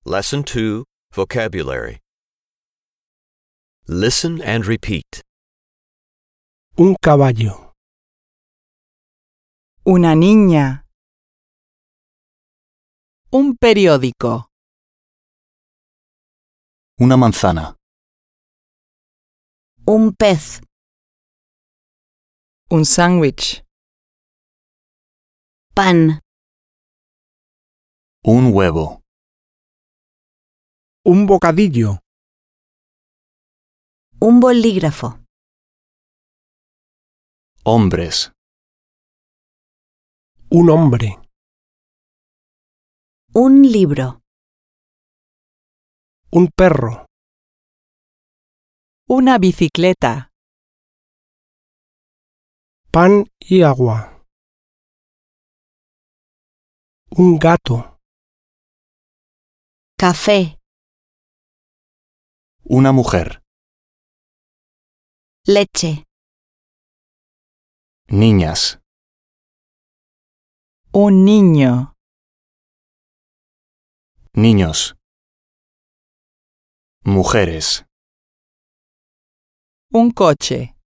Lesson 2, Vocabulary. Listen and repeat. Un caballo, Una niña. Un periódico. Una manzana. Un pez. Un sándwich. Pan. Un huevo. un bocadillo, Un bolígrafo. Hombres. un hombre, Un libro. un perro, Una bicicleta. pan y agua, un gato, Café. Una mujer. Leche. Niñas. Un niño. Niños. Mujeres. Un coche.